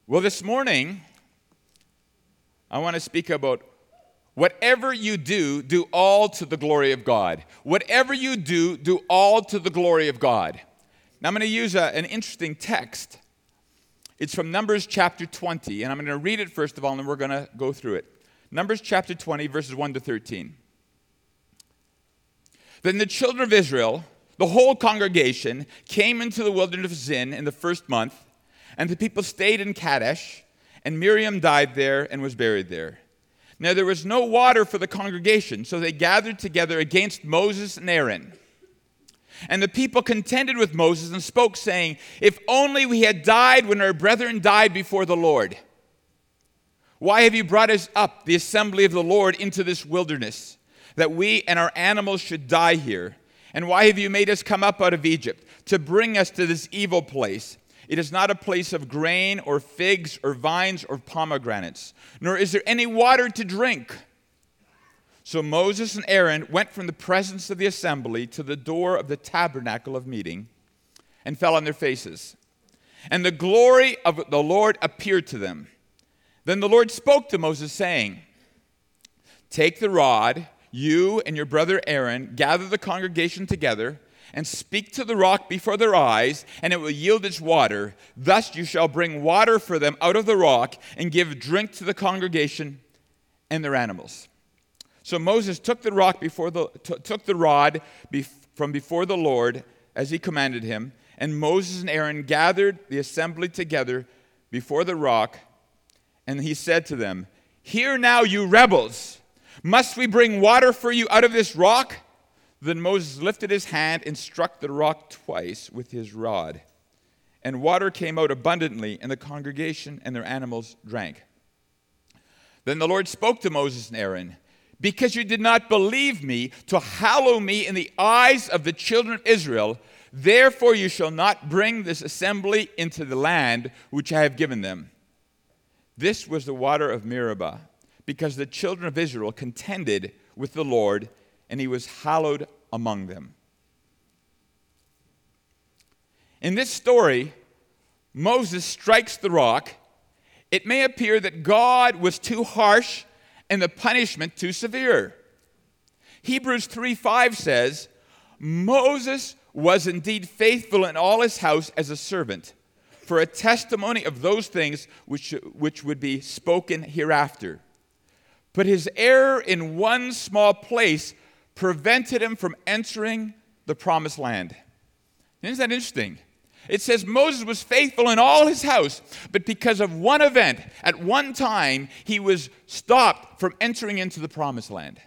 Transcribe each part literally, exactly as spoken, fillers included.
Well, this morning, I want to speak about whatever you do, do all to the glory of God. Whatever you do, do all to the glory of God. Now, I'm going to use a, an interesting text. It's from Numbers chapter twenty, and I'm going to read it first of all, and then we're going to go through it. Numbers chapter twenty, verses one to thirteen. Then the children of Israel, the whole congregation, came into the wilderness of Zin in the first month, and the people stayed in Kadesh, and Miriam died there and was buried there. Now there was no water for the congregation, so they gathered together against Moses and Aaron. And the people contended with Moses and spoke, saying, "If only we had died when our brethren died before the Lord. Why have you brought us up, the assembly of the Lord, into this wilderness, that we and our animals should die here? And why have you made us come up out of Egypt, to bring us to this evil place? It is not a place of grain or figs or vines or pomegranates, nor is there any water to drink." So Moses and Aaron went from the presence of the assembly to the door of the tabernacle of meeting and fell on their faces. And the glory of the Lord appeared to them. Then the Lord spoke to Moses, saying, "Take the rod, you and your brother Aaron, gather the congregation together, and speak to the rock before their eyes, and it will yield its water. Thus you shall bring water for them out of the rock, and give drink to the congregation and their animals." So Moses took the rock before the t- took the rod bef- from before the Lord as he commanded him, and Moses and Aaron gathered the assembly together before the rock, and he said to them, "Hear now, you rebels, must we bring water for you out of this rock?" Then Moses lifted his hand and struck the rock twice with his rod, and water came out abundantly, and the congregation and their animals drank. Then the Lord spoke to Moses and Aaron, "Because you did not believe me to hallow me in the eyes of the children of Israel, therefore you shall not bring this assembly into the land which I have given them." This was the water of Meribah, because the children of Israel contended with the Lord, and he was hallowed among them. In this story, Moses strikes the rock. It may appear that God was too harsh and the punishment too severe. Hebrews three five says, "Moses was indeed faithful in all his house as a servant, for a testimony of those things which, which would be spoken hereafter. But his error in one small place prevented him from entering the promised land." Isn't that interesting? It says Moses was faithful in all his house, but because of one event, at one time, he was stopped from entering into the promised land.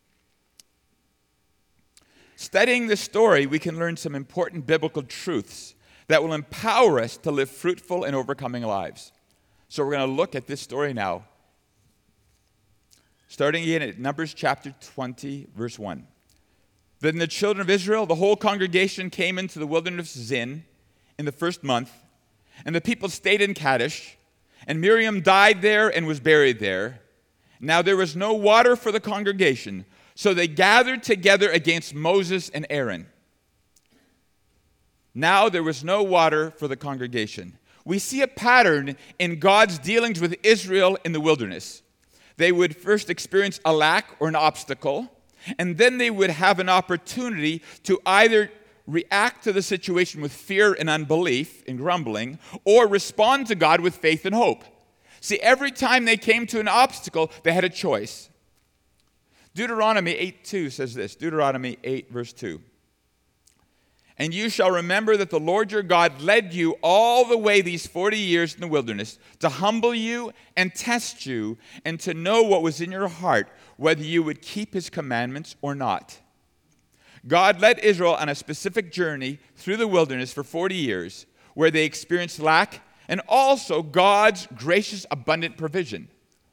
Studying this story, we can learn some important biblical truths that will empower us to live fruitful and overcoming lives. So we're going to look at this story now. Starting again at Numbers chapter twenty, verse one. Then the children of Israel, the whole congregation, came into the wilderness of Zin in the first month, and the people stayed in Kadesh, and Miriam died there and was buried there. Now there was no water for the congregation, so they gathered together against Moses and Aaron. Now there was no water for the congregation. We see a pattern in God's dealings with Israel in the wilderness. They would first experience a lack or an obstacle, and then they would have an opportunity to either react to the situation with fear and unbelief and grumbling, or respond to God with faith and hope. See, every time they came to an obstacle, they had a choice. Deuteronomy eight two says this, Deuteronomy eight, verse two. "And you shall remember that the Lord your God led you all the way these forty years in the wilderness to humble you and test you and to know what was in your heart, whether you would keep his commandments or not." God led Israel on a specific journey through the wilderness for forty years where they experienced lack and also God's gracious, abundant provision.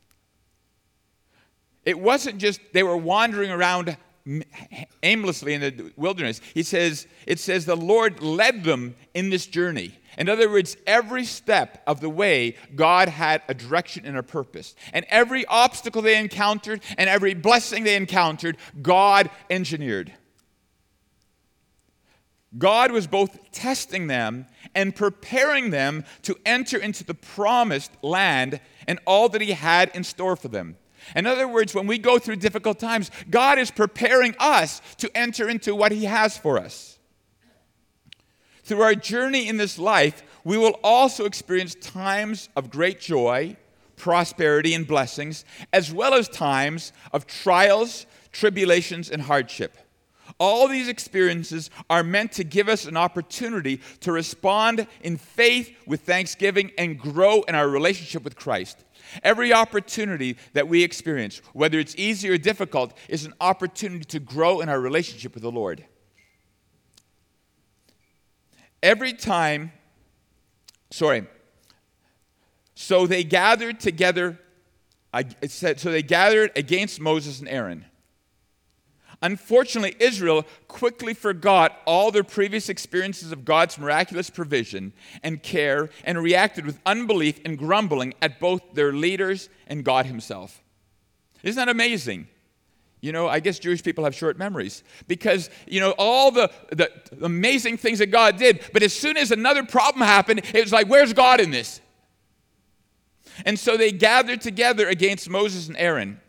It wasn't just they were wandering around aimlessly in the wilderness. He says, it says the Lord led them in this journey. In other words, every step of the way, God had a direction and a purpose. And every obstacle they encountered and every blessing they encountered, God engineered. God was both testing them and preparing them to enter into the promised land and all that he had in store for them. In other words, when we go through difficult times, God is preparing us to enter into what he has for us. Through our journey in this life, we will also experience times of great joy, prosperity, and blessings, as well as times of trials, tribulations, and hardship. All these experiences are meant to give us an opportunity to respond in faith with thanksgiving and grow in our relationship with Christ. Every opportunity that we experience, whether it's easy or difficult, is an opportunity to grow in our relationship with the Lord. Every time, sorry, so they gathered together, it said, so they gathered against Moses and Aaron. Unfortunately, Israel quickly forgot all their previous experiences of God's miraculous provision and care and reacted with unbelief and grumbling at both their leaders and God himself. Isn't that amazing? You know, I guess Jewish people have short memories because, you know, all the, the amazing things that God did, but as soon as another problem happened, it was like, where's God in this? And so they gathered together against Moses and Aaron.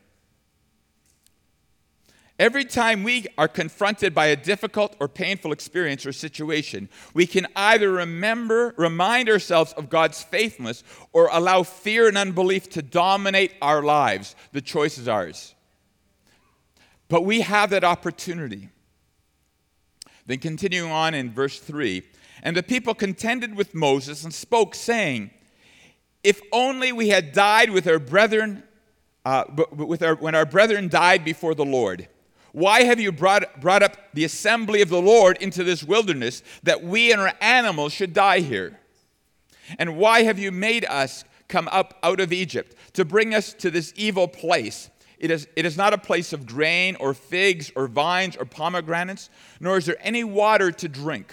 Every time we are confronted by a difficult or painful experience or situation, we can either remember, remind ourselves of God's faithfulness or allow fear and unbelief to dominate our lives. The choice is ours. But we have that opportunity. Then continuing on in verse three, and the people contended with Moses and spoke, saying, if only we had died with our brethren, uh, with our, when our brethren died before the Lord. Why have you brought, brought up the assembly of the Lord into this wilderness, that we and our animals should die here? And why have you made us come up out of Egypt to bring us to this evil place? It is, it is not a place of grain or figs or vines or pomegranates, nor is there any water to drink.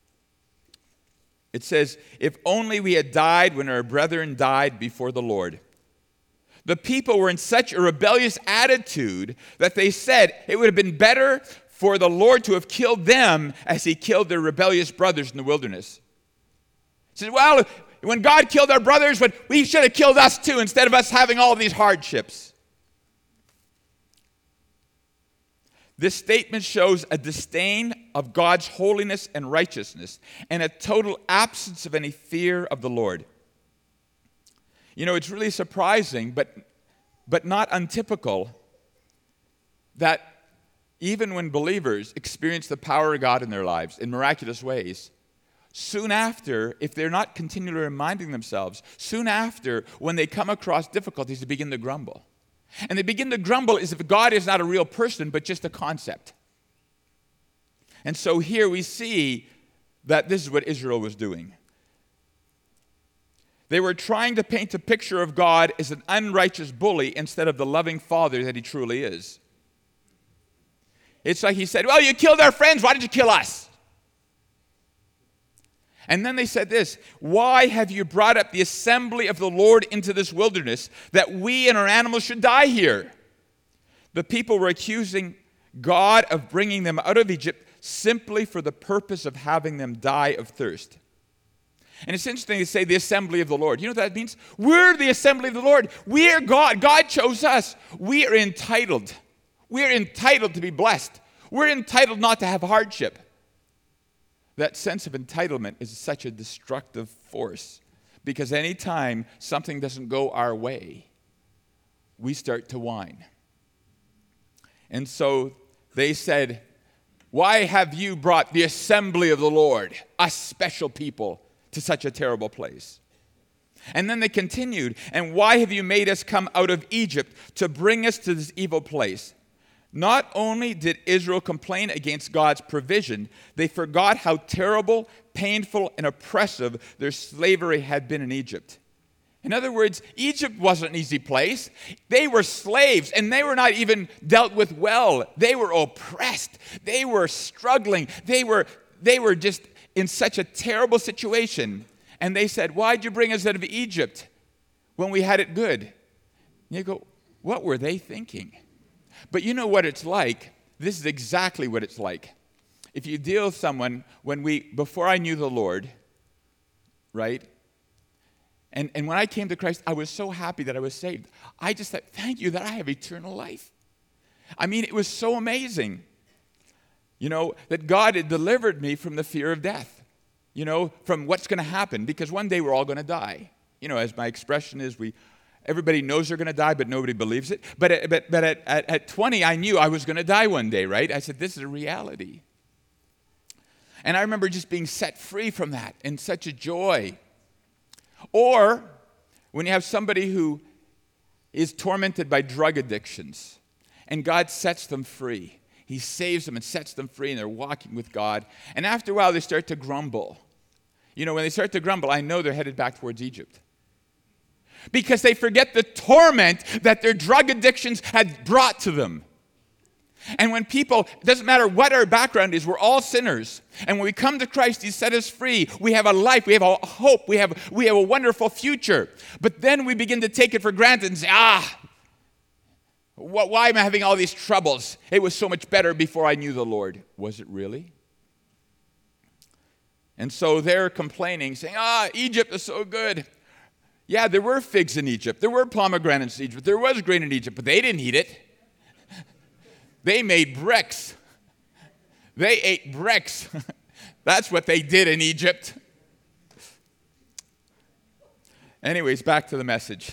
It says, if only we had died when our brethren died before the Lord. The people were in such a rebellious attitude that they said it would have been better for the Lord to have killed them as he killed their rebellious brothers in the wilderness. He said, well, when God killed our brothers, but we should have killed us too instead of us having all these hardships. This statement shows a disdain of God's holiness and righteousness and a total absence of any fear of the Lord. You know, it's really surprising, but, but not untypical, that even when believers experience the power of God in their lives in miraculous ways, soon after, if they're not continually reminding themselves, soon after, when they come across difficulties, they begin to grumble. And they begin to grumble as if God is not a real person, but just a concept. And so here we see that this is what Israel was doing. They were trying to paint a picture of God as an unrighteous bully instead of the loving Father that he truly is. It's like he said, well, you killed our friends, why did you kill us? And then they said this, why have you brought up the assembly of the Lord into this wilderness, that we and our animals should die here? The people were accusing God of bringing them out of Egypt simply for the purpose of having them die of thirst. And it's interesting to say the assembly of the Lord. You know what that means? We're the assembly of the Lord. We are God. God chose us. We are entitled. We are entitled to be blessed. We're entitled not to have hardship. That sense of entitlement is such a destructive force, because anytime something doesn't go our way, we start to whine. And so they said, why have you brought the assembly of the Lord, us special people, to such a terrible place? And then they continued, and why have you made us come out of Egypt to bring us to this evil place? Not only did Israel complain against God's provision, they forgot how terrible, painful, and oppressive their slavery had been in Egypt. In other words, Egypt wasn't an easy place. They were slaves, and they were not even dealt with well. They were oppressed. They were struggling. They were, they were just in such a terrible situation. And they said, why'd you bring us out of Egypt when we had it good? And you go, what were they thinking? But you know what it's like? This is exactly what it's like. if you deal with someone, when we, before I knew the Lord, right? And, and when I came to Christ, I was so happy that I was saved. I just said, thank you that I have eternal life. I mean, it was so amazing, you know, that God had delivered me from the fear of death, you know, from what's going to happen, because one day we're all going to die. You know, as my expression is, we everybody knows they're going to die, but nobody believes it. But at, but, but at, at, at twenty, I knew I was going to die one day, right? I said, this is a reality. And I remember just being set free from that and such a joy. Or when you have somebody who is tormented by drug addictions and God sets them free. He saves them and sets them free and they're walking with God. And after a while they start to grumble. You know, when they start to grumble, I know they're headed back towards Egypt. Because they forget the torment that their drug addictions had brought to them. And when people, it doesn't matter what our background is, we're all sinners. And when we come to Christ, He set us free. We have a life, we have a hope, we have, we have a wonderful future. But then we begin to take it for granted and say, ah, wh- why am I having all these troubles? It was so much better before I knew the Lord. Was it really? And so they're complaining, saying, ah, Egypt is so good. Yeah, there were figs in Egypt. There were pomegranates in Egypt. There was grain in Egypt, but they didn't eat it. They made bricks. They ate bricks. That's what they did in Egypt. Anyways, back to the message.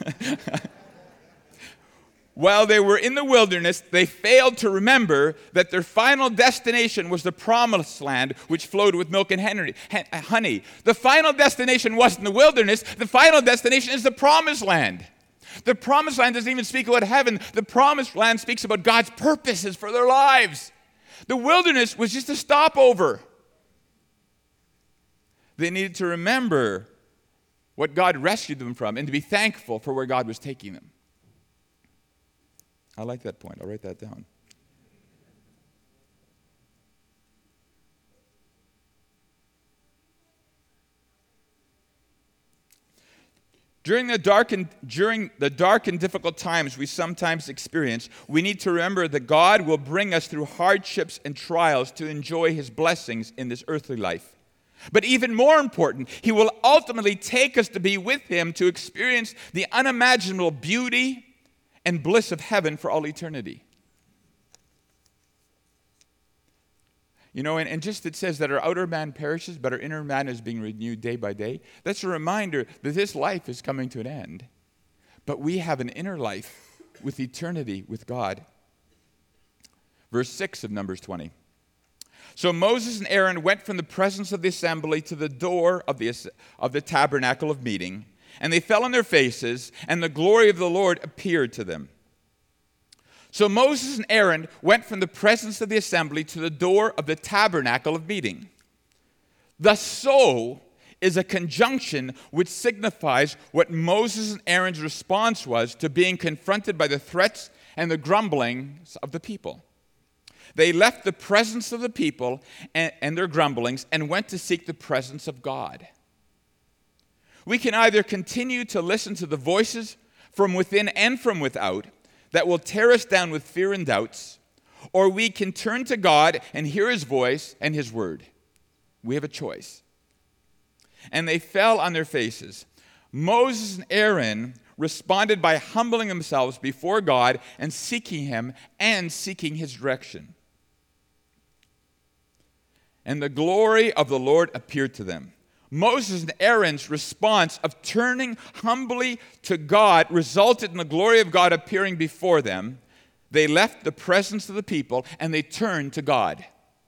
While they were in the wilderness, they failed to remember that their final destination was the promised land, which flowed with milk and honey. The final destination wasn't the wilderness. The final destination is the promised land. The promised land doesn't even speak about heaven. The promised land speaks about God's purposes for their lives. The wilderness was just a stopover. They needed to remember what God rescued them from and to be thankful for where God was taking them. I like that point. I'll write that down. During the dark and during the dark and difficult times we sometimes experience, we need to remember that God will bring us through hardships and trials to enjoy His blessings in this earthly life. But even more important, He will ultimately take us to be with Him to experience the unimaginable beauty and bliss of heaven for all eternity. You know, and, and just it says that our outer man perishes, but our inner man is being renewed day by day. That's a reminder that this life is coming to an end. But we have an inner life with eternity with God. Verse six of Numbers twenty. So Moses and Aaron went from the presence of the assembly to the door of the, of the tabernacle of meeting, and they fell on their faces, and the glory of the Lord appeared to them. So Moses and Aaron went from the presence of the assembly to the door of the tabernacle of meeting. The so is a conjunction which signifies what Moses and Aaron's response was to being confronted by the threats and the grumblings of the people. They left the presence of the people and, and their grumblings and went to seek the presence of God. We can either continue to listen to the voices from within and from without that will tear us down with fear and doubts, or we can turn to God and hear His voice and His word. We have a choice. And they fell on their faces. Moses and Aaron responded by humbling themselves before God and seeking Him and seeking His direction. And the glory of the Lord appeared to them. Moses and Aaron's response of turning humbly to God resulted in the glory of God appearing before them. They left the presence of the people and they turned to God.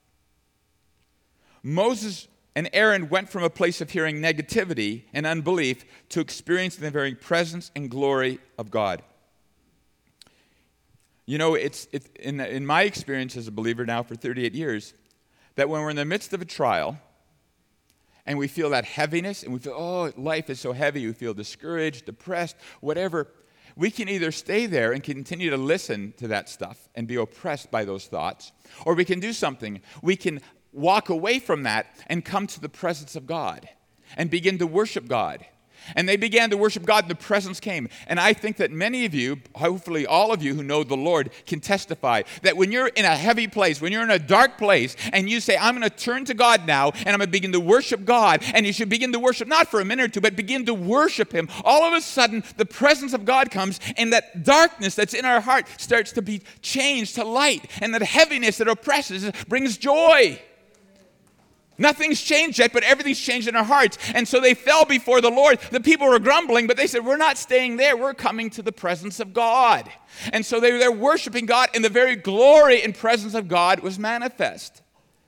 Moses and Aaron went from a place of hearing negativity and unbelief to experiencing the very presence and glory of God. You know, it's, it's in, in my experience as a believer now for thirty-eight years, that when we're in the midst of a trial, and we feel that heaviness, and we feel, oh, life is so heavy, we feel discouraged, depressed, whatever. We can either stay there and continue to listen to that stuff and be oppressed by those thoughts, or we can do something. We can walk away from that and come to the presence of God and begin to worship God. And they began to worship God, and the presence came. And I think that many of you, hopefully all of you who know the Lord, can testify that when you're in a heavy place, when you're in a dark place, and you say, I'm going to turn to God now, and I'm going to begin to worship God, and you should begin to worship, not for a minute or two, but begin to worship Him. All of a sudden, the presence of God comes, and that darkness that's in our heart starts to be changed to light, and that heaviness that oppresses brings joy. Nothing's changed yet, but everything's changed in our hearts. And so they fell before the Lord. The people were grumbling, but they said, we're not staying there. We're coming to the presence of God. And so they were there worshiping God, and the very glory and presence of God was manifest.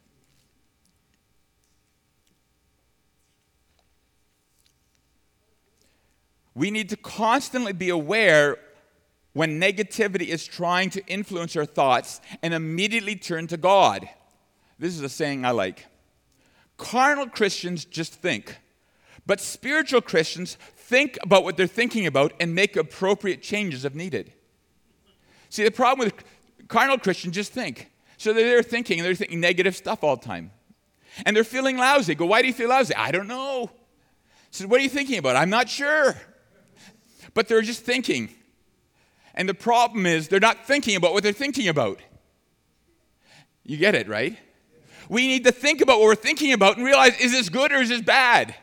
We need to constantly be aware when negativity is trying to influence our thoughts and immediately turn to God. This is a saying I like. Carnal Christians just think, but spiritual Christians think about what they're thinking about and make appropriate changes if needed. See, the problem with carnal Christians just think. So they're thinking, and they're thinking negative stuff all the time. And they're feeling lousy. Go, why do you feel lousy? I don't know. So what are you thinking about? I'm not sure. But they're just thinking. And the problem is they're not thinking about what they're thinking about. You get it, right? We need to think about what we're thinking about and realize, is this good or is this bad?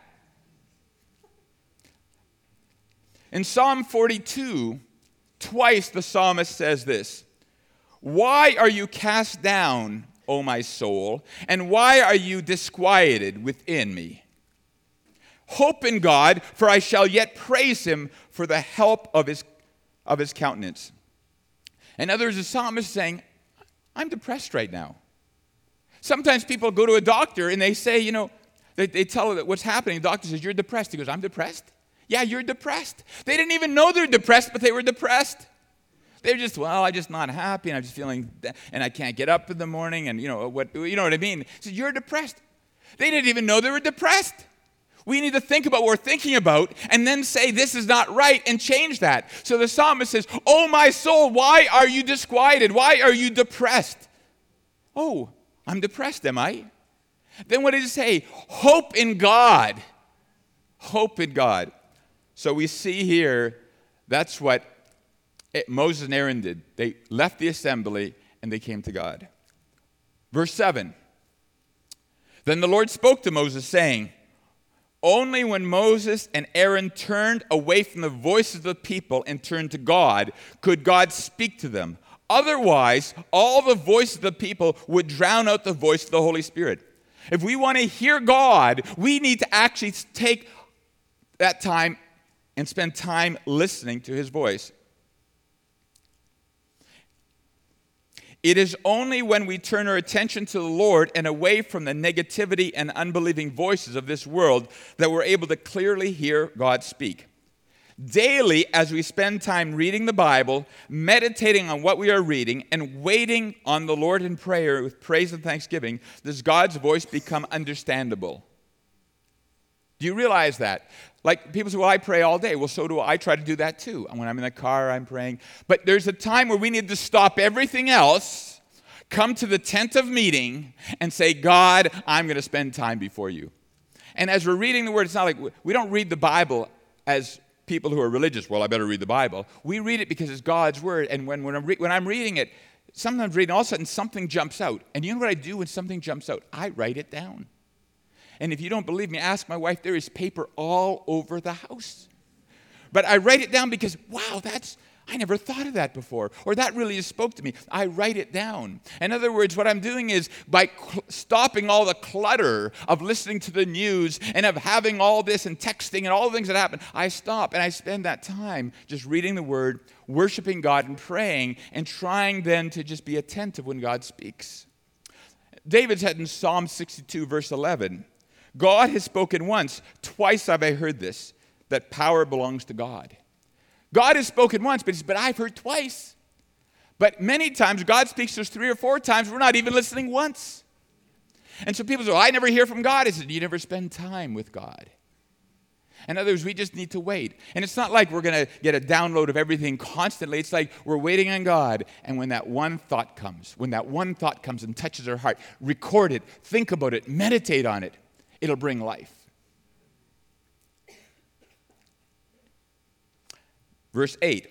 In Psalm forty-two, twice the psalmist says this, why are you cast down, O my soul, and why are you disquieted within me? Hope in God, for I shall yet praise Him for the help of His, of his countenance. In other words, the psalmist is saying, I'm depressed right now. Sometimes people go to a doctor and they say, you know, they, they tell her what's happening. The doctor says, you're depressed. He goes, I'm depressed? Yeah, you're depressed. They didn't even know they're depressed, but they were depressed. They're just, well, I'm just not happy, and I'm just feeling, and I can't get up in the morning, and you know what, you know what I mean? He says, you're depressed. They didn't even know they were depressed. We need to think about what we're thinking about and then say this is not right and change that. So the psalmist says, oh, my soul, why are you disquieted? Why are you depressed? Oh, I'm depressed, am I? Then what did it say? Hope in God. Hope in God. So we see here, that's what it, Moses and Aaron did. They left the assembly and they came to God. Verse seven. Then the Lord spoke to Moses, saying, only when Moses and Aaron turned away from the voices of the people and turned to God, could God speak to them. Otherwise, all the voices of the people would drown out the voice of the Holy Spirit. If we want to hear God, we need to actually take that time and spend time listening to His voice. It is only when we turn our attention to the Lord and away from the negativity and unbelieving voices of this world that we're able to clearly hear God speak. Daily, as we spend time reading the Bible, meditating on what we are reading, and waiting on the Lord in prayer with praise and thanksgiving, does God's voice become understandable. Do you realize that? Like people say, well, I pray all day. Well, so do I. I try to do that too. When I'm in the car, I'm praying. But there's a time where we need to stop everything else, come to the tent of meeting, and say, God, I'm going to spend time before you. And as we're reading the Word, it's not like we don't read the Bible as people who are religious. Well, I better read the Bible. We read it because it's God's Word. And when, when, I'm, re- when I'm reading it, sometimes reading, all of a sudden something jumps out. And you know what I do when something jumps out? I write it down. And if you don't believe me, ask my wife. There is paper all over the house. But I write it down because, wow, that's, I never thought of that before. Or that really just spoke to me. I write it down. In other words, what I'm doing is by cl- stopping all the clutter of listening to the news and of having all this and texting and all the things that happen, I stop and I spend that time just reading the Word, worshiping God and praying, and trying then to just be attentive when God speaks. David said in Psalm sixty-two, verse eleven, God has spoken once, twice have I heard this, that power belongs to God. God has spoken once, but, but I've heard twice. But many times, God speaks to us three or four times, we're not even listening once. And so people say, well, I never hear from God. I said, you never spend time with God. In other words, we just need to wait. And it's not like we're going to get a download of everything constantly. It's like we're waiting on God. And when that one thought comes, when that one thought comes and touches our heart, record it, think about it, meditate on it. It'll bring life. Verse eight.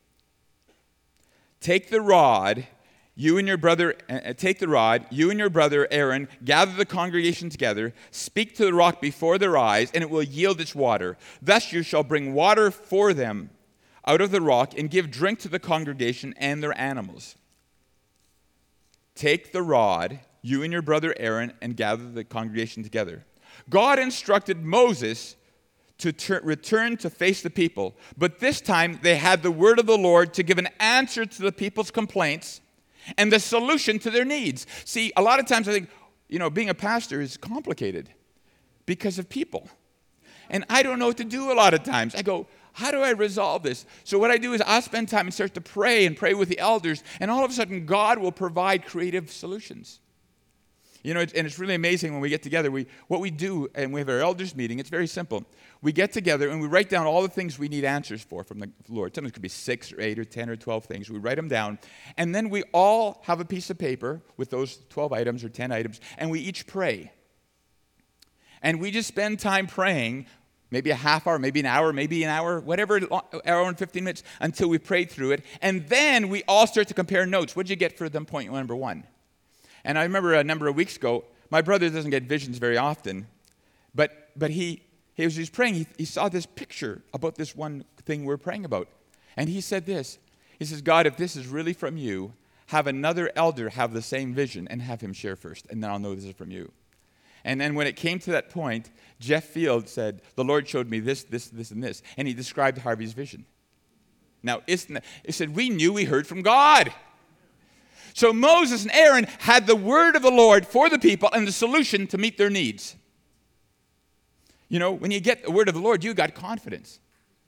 Take the rod, you and your brother, uh, take the rod, you and your brother Aaron, gather the congregation together, speak to the rock before their eyes, and it will yield its water. Thus you shall bring water for them out of the rock and give drink to the congregation and their animals. Take the rod, you and your brother Aaron, and gather the congregation together. God instructed Moses to ter- return to face the people, but this time they had the word of the Lord to give an answer to the people's complaints and the solution to their needs. See, a lot of times I think, you know, being a pastor is complicated because of people. And I don't know what to do a lot of times. I go, how do I resolve this? So what I do is I spend time and start to pray and pray with the elders, and all of a sudden God will provide creative solutions. You know, and it's really amazing when we get together. We what we do, and we have our elders meeting, it's very simple. We get together and we write down all the things we need answers for from the Lord. Sometimes it could be six or eight or ten or twelve things. We write them down, and then we all have a piece of paper with those twelve items or ten items, and we each pray. And we just spend time praying, maybe a half hour, maybe an hour, maybe an hour, whatever, hour and fifteen minutes, until we prayed through it. And then we all start to compare notes. What did you get for them point number one? And I remember a number of weeks ago, my brother doesn't get visions very often, but but he, he was just praying. He, he saw this picture about this one thing we're praying about. And he said this. He says, God, if this is really from you, have another elder have the same vision and have him share first, and then I'll know this is from you. And then when it came to that point, Jeff Field said, the Lord showed me this, this, this, and this. And he described Harvey's vision. Now, isn't that, he said, we knew we heard from God. So Moses and Aaron had the word of the Lord for the people and the solution to meet their needs. You know, when you get the word of the Lord, you got confidence.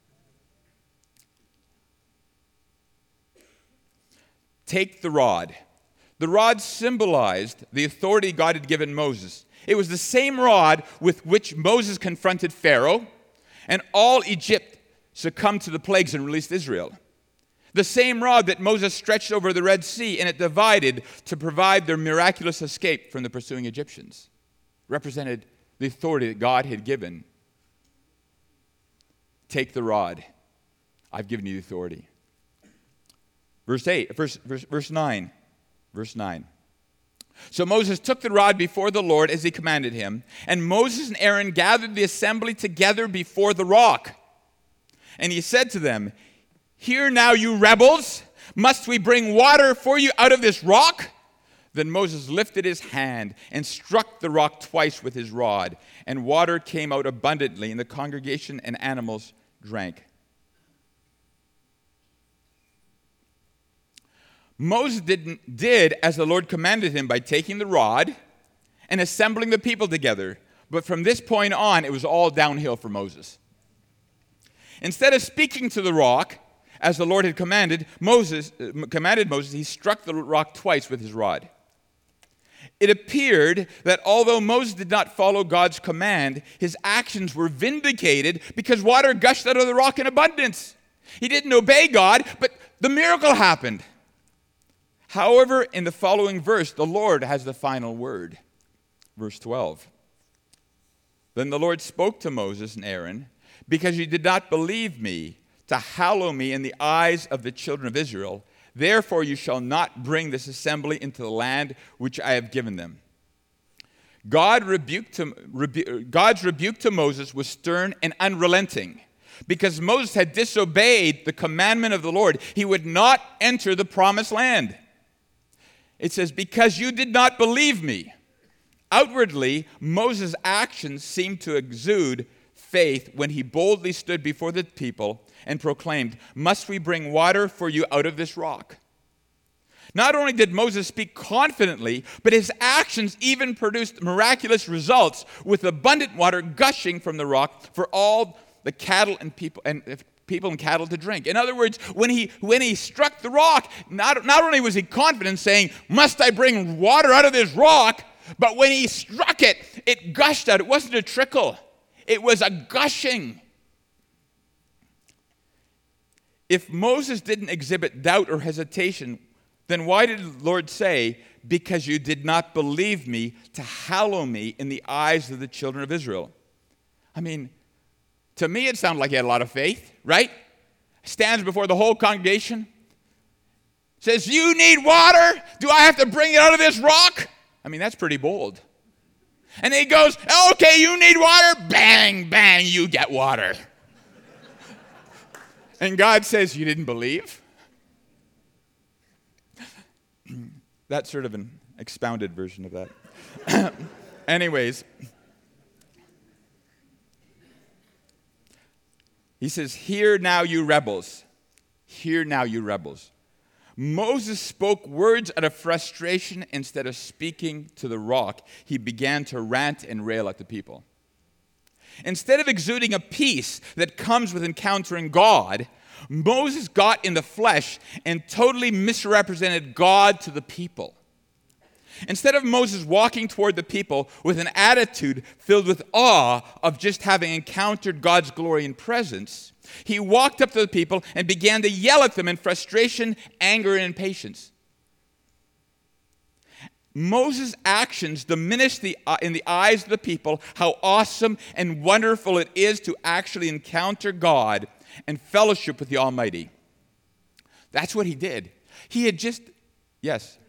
Take the rod. The rod symbolized the authority God had given Moses. It was the same rod with which Moses confronted Pharaoh, and all Egypt succumbed to the plagues and released Israel. The same rod that Moses stretched over the Red Sea, and it divided to provide their miraculous escape from the pursuing Egyptians, represented the authority that God had given. Take the rod. I've given you the authority. Verse eight, verse, verse, verse nine. Verse nine. So Moses took the rod before the Lord as he commanded him, and Moses and Aaron gathered the assembly together before the rock. And he said to them, "Hear now, you rebels, must we bring water for you out of this rock?" Then Moses lifted his hand and struck the rock twice with his rod, and water came out abundantly, and the congregation and animals drank. Moses didn't, did as the Lord commanded him by taking the rod and assembling the people together. But from this point on, it was all downhill for Moses. Instead of speaking to the rock, as the Lord had commanded Moses, uh, commanded Moses, he struck the rock twice with his rod. It appeared that although Moses did not follow God's command, his actions were vindicated because water gushed out of the rock in abundance. He didn't obey God, but the miracle happened. However, in the following verse, the Lord has the final word. Verse twelve. Then the Lord spoke to Moses and Aaron, "Because you did not believe me to hallow me in the eyes of the children of Israel, therefore you shall not bring this assembly into the land which I have given them." God rebuked to, rebu- God's rebuke to Moses was stern and unrelenting. Because Moses had disobeyed the commandment of the Lord, he would not enter the promised land. It says, "Because you did not believe me." Outwardly, Moses' actions seemed to exude faith when he boldly stood before the people and proclaimed, "Must we bring water for you out of this rock?" Not only did Moses speak confidently, but his actions even produced miraculous results with abundant water gushing from the rock for all the cattle and people and people and cattle to drink. In other words, when he when he struck the rock, not, not only was he confident saying, "Must I bring water out of this rock?" but when he struck it, it gushed out. It wasn't a trickle. It was a gushing. If Moses didn't exhibit doubt or hesitation, then why did the Lord say, "Because you did not believe me to hallow me in the eyes of the children of Israel"? I mean, to me, it sounded like he had a lot of faith, right? stands before the whole congregation, says, "You need water? Do I have to bring it out of this rock?" I mean, that's pretty bold. And he goes, "Okay, you need water? Bang, bang, you get water." And God says, "You didn't believe?" That's sort of an expounded version of that. Anyways, he says, "Hear now, you rebels. Hear now, you rebels." Moses spoke words out of frustration instead of speaking to the rock. He began to rant and rail at the people. Instead of exuding a peace that comes with encountering God, Moses got in the flesh and totally misrepresented God to the people. Instead of Moses walking toward the people with an attitude filled with awe of just having encountered God's glory and presence, he walked up to the people and began to yell at them in frustration, anger, and impatience. Moses' actions diminished the, uh, in the eyes of the people how awesome and wonderful it is to actually encounter God and fellowship with the Almighty. That's what he did. He had just, yes.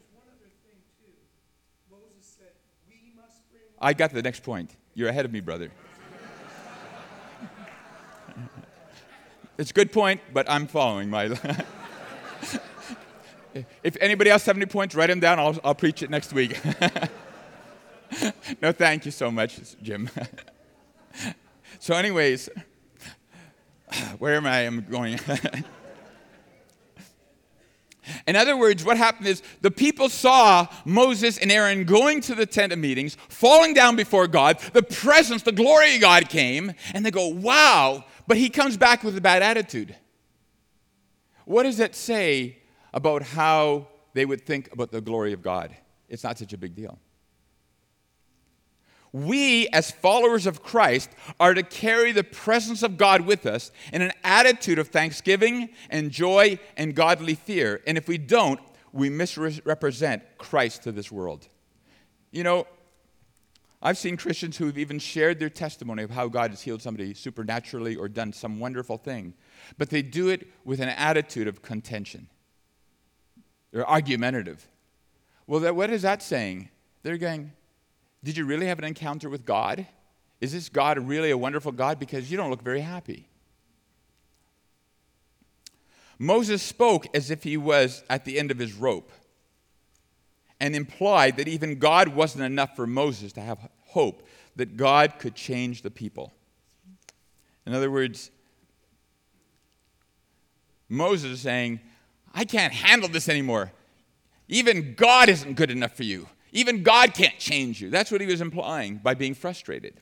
I got to the next point. You're ahead of me, brother. It's a good point, but I'm following my... If anybody else have any points, write them down. I'll, I'll preach it next week. No, thank you so much, Jim. So anyways, where am I I'm going? In other words, what happened is the people saw Moses and Aaron going to the tent of meetings, falling down before God. The presence, the glory of God came, and they go, "Wow," but he comes back with a bad attitude. What does that say about how they would think about the glory of God? It's not such a big deal. We, as followers of Christ, are to carry the presence of God with us in an attitude of thanksgiving and joy and godly fear. And if we don't, we misrepresent Christ to this world. You know, I've seen Christians who've even shared their testimony of how God has healed somebody supernaturally or done some wonderful thing, but they do it with an attitude of contention. They're argumentative. Well, that, what is that saying? They're going, "Did you really have an encounter with God? Is this God really a wonderful God? Because you don't look very happy." Moses spoke as if he was at the end of his rope and implied that even God wasn't enough for Moses to have hope that God could change the people. In other words, Moses is saying, "I can't handle this anymore. Even God isn't good enough for you. Even God can't change you." That's what he was implying by being frustrated.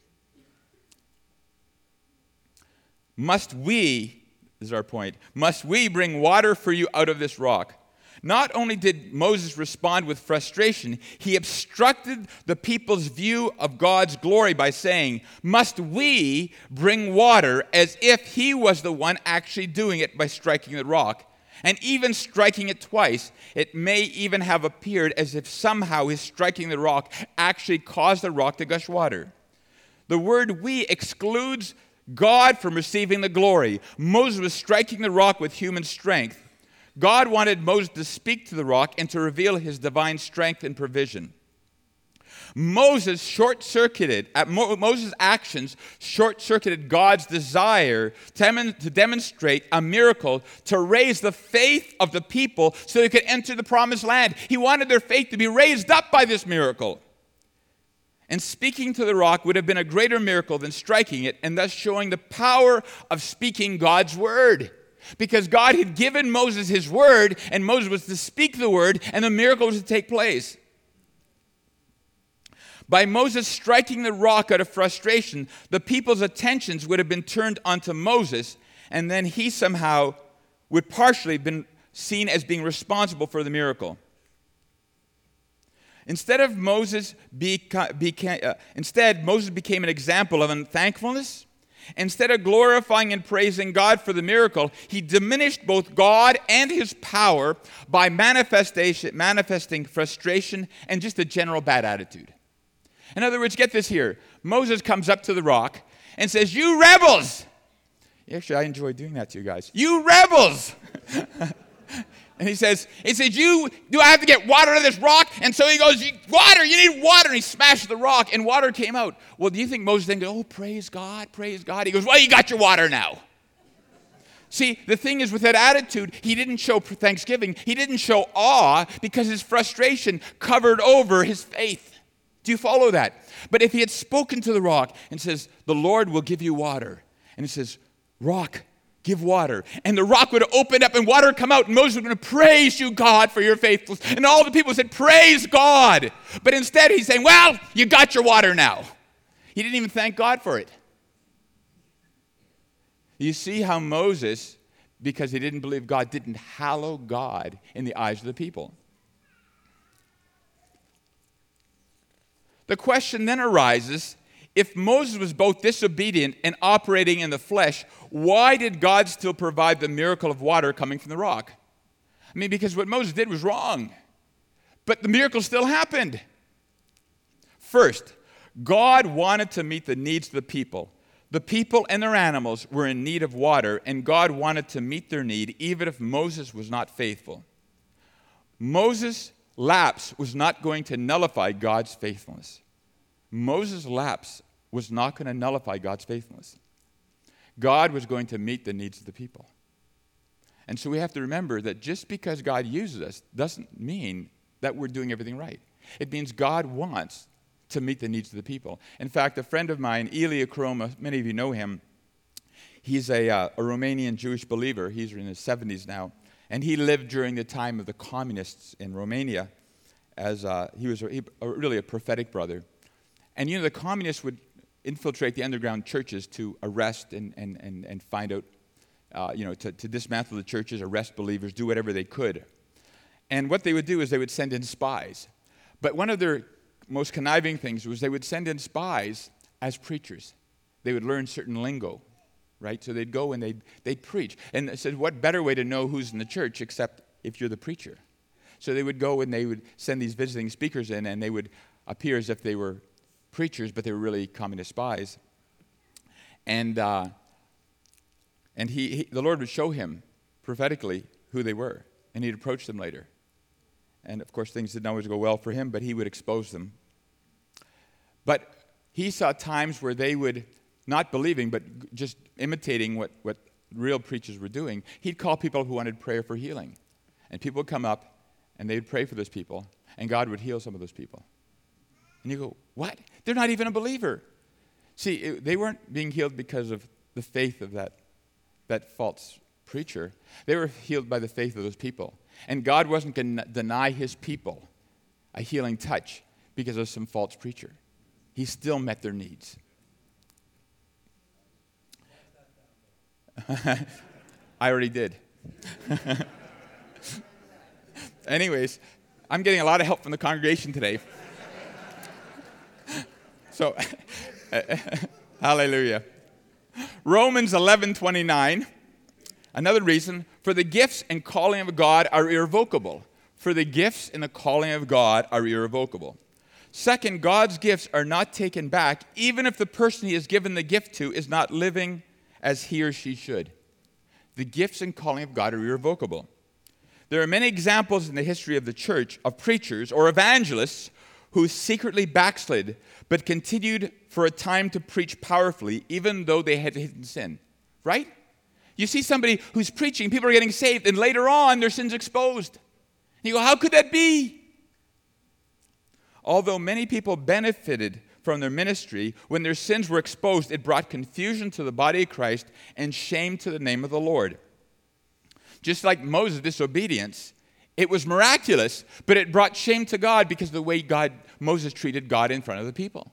Must we, this is our point, must we bring water for you out of this rock? Not only did Moses respond with frustration, he obstructed the people's view of God's glory by saying, "Must we bring water?" as if he was the one actually doing it by striking the rock. And even striking it twice, it may even have appeared as if somehow his striking the rock actually caused the rock to gush water. The word "we" excludes God from receiving the glory. Moses was striking the rock with human strength. God wanted Moses to speak to the rock and to reveal his divine strength and provision. Moses short-circuited, Moses' actions short-circuited God's desire to demonstrate a miracle to raise the faith of the people so they could enter the promised land. He wanted their faith to be raised up by this miracle. And speaking to the rock would have been a greater miracle than striking it, and thus showing the power of speaking God's word. Because God had given Moses his word, and Moses was to speak the word, and the miracle was to take place. By Moses striking the rock out of frustration, the people's attentions would have been turned onto Moses, and then he somehow would partially have been seen as being responsible for the miracle. Instead of Moses beca- beca- uh, instead, Moses became an example of unthankfulness. Instead of glorifying and praising God for the miracle, he diminished both God and his power by manifestation, manifesting frustration and just a general bad attitude. In other words, get this here. Moses comes up to the rock and says, "You rebels! Actually, I enjoy doing that to you guys. You rebels! And he says, he says, you, do I have to get water out of this rock? And so he goes, water, you need water. And he smashed the rock and water came out. Well, do you think Moses then goes, oh, praise God, praise God. He goes, well, you got your water now. See, the thing is with that attitude, he didn't show thanksgiving. He didn't show awe because his frustration covered over his faith. Do you follow that? But if he had spoken to the rock and says, the Lord will give you water. And he says, rock, give water. And the rock would open up and water would come out. And Moses was going to praise you, God, for your faithfulness. And all the people said, praise God. But instead he's saying, well, you got your water now. He didn't even thank God for it. You see how Moses, because he didn't believe God, didn't hallow God in the eyes of the people. The question then arises, if Moses was both disobedient and operating in the flesh, why did God still provide the miracle of water coming from the rock? I mean, because what Moses did was wrong. But the miracle still happened. First, God wanted to meet the needs of the people. The people and their animals were in need of water, and God wanted to meet their need even if Moses was not faithful. Moses' lapse was not going to nullify God's faithfulness. Moses' lapse was not going to nullify God's faithfulness. God was going to meet the needs of the people. And so we have to remember that just because God uses us doesn't mean that we're doing everything right. It means God wants to meet the needs of the people. In fact, a friend of mine, Ilie Kroma, many of you know him, he's a, uh, a Romanian Jewish believer. He's in his seventies now. And he lived during the time of the communists in Romania. As uh, he was a, he, a, really a prophetic brother. And you know, the communists would infiltrate the underground churches to arrest and, and, and, and find out, uh, you know, to, to dismantle the churches, arrest believers, do whatever they could. And what they would do is they would send in spies. But one of their most conniving things was they would send in spies as preachers. They would learn certain lingo, right? So they'd go and they'd, they'd preach. And they said, what better way to know who's in the church except if you're the preacher? So they would go and they would send these visiting speakers in, and they would appear as if they were preachers, but they were really communist spies. And uh, and he, he, the Lord would show him prophetically who they were, and he'd approach them later. And of course, things didn't always go well for him, but he would expose them. But he saw times where they would, not believing, but just imitating what, what real preachers were doing, he'd call people who wanted prayer for healing. And people would come up, and they'd pray for those people, and God would heal some of those people. And you go, what? They're not even a believer. See, it, they weren't being healed because of the faith of that, that false preacher. They were healed by the faith of those people. And God wasn't going to deny his people a healing touch because of some false preacher. He still met their needs. I already did. Anyways, I'm getting a lot of help from the congregation today. So, hallelujah. Romans eleven twenty-nine. Another reason, for the gifts and calling of God are irrevocable. For the gifts and the calling of God are irrevocable. Second, God's gifts are not taken back, even if the person he has given the gift to is not living as he or she should. The gifts and calling of God are irrevocable. There are many examples in the history of the church of preachers or evangelists who secretly backslid, but continued for a time to preach powerfully, even though they had hidden sin. Right? You see somebody who's preaching, people are getting saved, and later on their sin's exposed. You go, how could that be? Although many people benefited from their ministry, when their sins were exposed, it brought confusion to the body of Christ and shame to the name of the Lord. Just like Moses' disobedience, it was miraculous, but it brought shame to God because of the way God, Moses treated God in front of the people.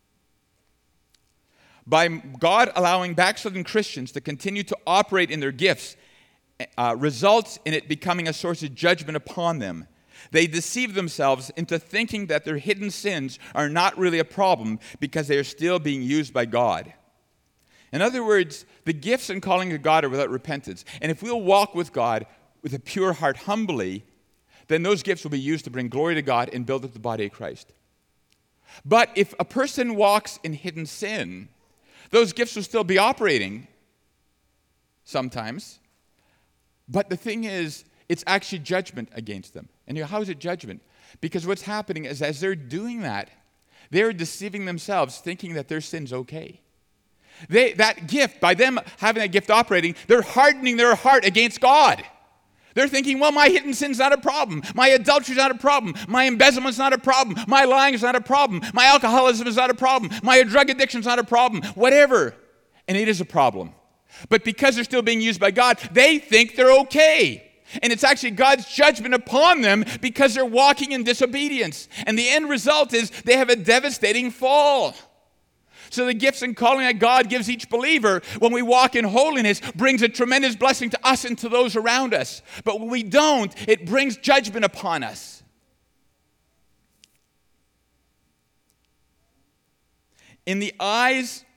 By God allowing backslidden Christians to continue to operate in their gifts uh, results in it becoming a source of judgment upon them. They deceive themselves into thinking that their hidden sins are not really a problem because they are still being used by God. In other words, the gifts and calling of God are without repentance. And if we'll walk with God with a pure heart humbly, then those gifts will be used to bring glory to God and build up the body of Christ. But if a person walks in hidden sin, those gifts will still be operating, sometimes. But the thing is, it's actually judgment against them. And you know, how is it judgment? Because what's happening is as they're doing that, they're deceiving themselves, thinking that their sin's okay. They, that gift, by them having that gift operating, they're hardening their heart against God. They're thinking, well, my hidden sin's not a problem. My adultery's not a problem. My embezzlement's not a problem. My lying's not a problem. My alcoholism is not a problem. My drug addiction's not a problem. Whatever. And it is a problem. But because they're still being used by God, they think they're okay. And it's actually God's judgment upon them because they're walking in disobedience. And the end result is they have a devastating fall. So the gifts and calling that God gives each believer when we walk in holiness brings a tremendous blessing to us and to those around us. But when we don't, it brings judgment upon us. In the eyes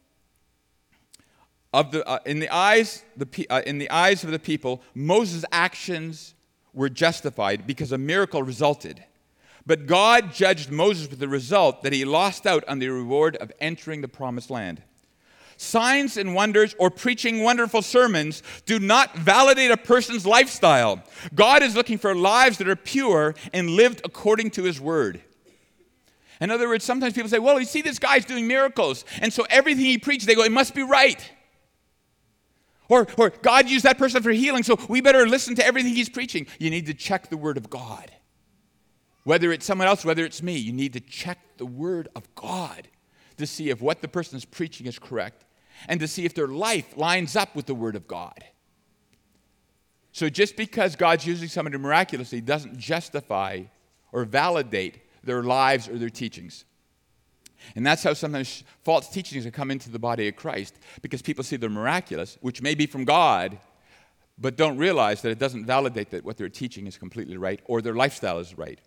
of the uh, in the eyes the uh, in the eyes of the people, Moses' actions were justified because a miracle resulted. But God judged Moses with the result that he lost out on the reward of entering the promised land. Signs and wonders or preaching wonderful sermons do not validate a person's lifestyle. God is looking for lives that are pure and lived according to his word. In other words, sometimes people say, well, you see this guy's doing miracles, and so everything he preaches, they go, it must be right. Or, or God used that person for healing, so we better listen to everything he's preaching. You need to check the word of God. Whether it's someone else, whether it's me, you need to check the word of God to see if what the person is preaching is correct and to see if their life lines up with the word of God. So just because God's using somebody miraculously doesn't justify or validate their lives or their teachings. And that's how sometimes false teachings have come into the body of Christ, because people see they're miraculous, which may be from God, but don't realize that it doesn't validate that what they're teaching is completely right or their lifestyle is right.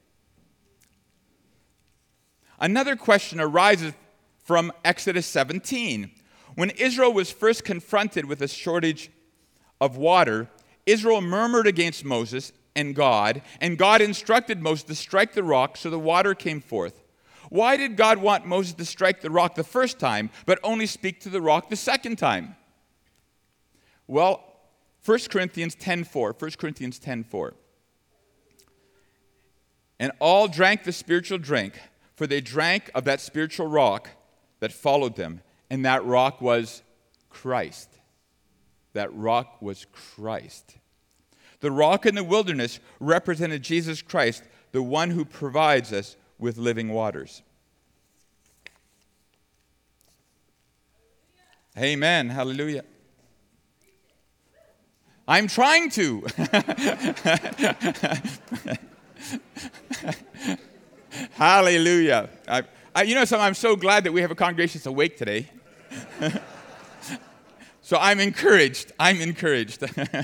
Another question arises from Exodus seventeen. When Israel was first confronted with a shortage of water, Israel murmured against Moses and God, and God instructed Moses to strike the rock so the water came forth. Why did God want Moses to strike the rock the first time, but only speak to the rock the second time? Well, First Corinthians ten four. First Corinthians ten four. And all drank the spiritual drink, for they drank of that spiritual rock that followed them, and that rock was Christ. That rock was Christ. The rock in the wilderness represented Jesus Christ, the one who provides us with living waters. Amen. Hallelujah. I'm trying to. Hallelujah. I, I, you know something? I'm so glad that we have a congregation that's awake today. So I'm encouraged. I'm encouraged.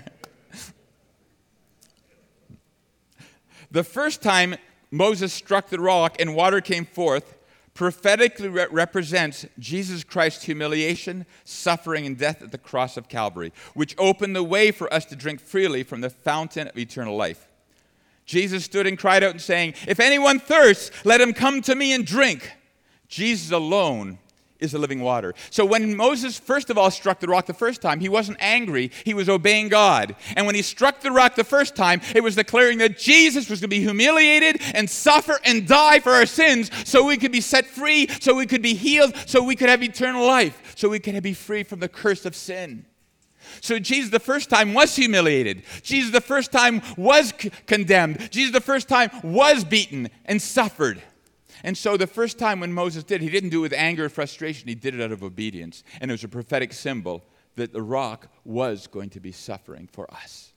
The first time Moses struck the rock and water came forth prophetically re- represents Jesus Christ's humiliation, suffering, and death at the cross of Calvary, which opened the way for us to drink freely from the fountain of eternal life. Jesus stood and cried out and saying, if anyone thirsts, let him come to me and drink. Jesus alone is the living water. So when Moses first of all struck the rock the first time, he wasn't angry, he was obeying God. And when he struck the rock the first time, it was declaring that Jesus was going to be humiliated and suffer and die for our sins so we could be set free, so we could be healed, so we could have eternal life, so we could be free from the curse of sin. So Jesus the first time was humiliated. Jesus the first time was c- condemned. Jesus the first time was beaten and suffered. And so the first time when Moses did, he didn't do it with anger and frustration. He did it out of obedience. And it was a prophetic symbol that the rock was going to be suffering for us.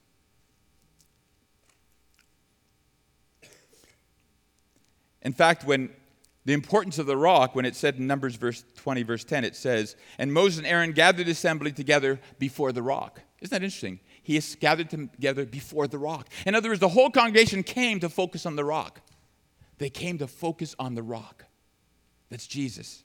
In fact, when the importance of the rock, when it said in Numbers verse twenty, verse ten, it says, and Moses and Aaron gathered the assembly together before the rock. Isn't that interesting? He has gathered them together before the rock. In other words, the whole congregation came to focus on the rock. They came to focus on the rock. That's Jesus.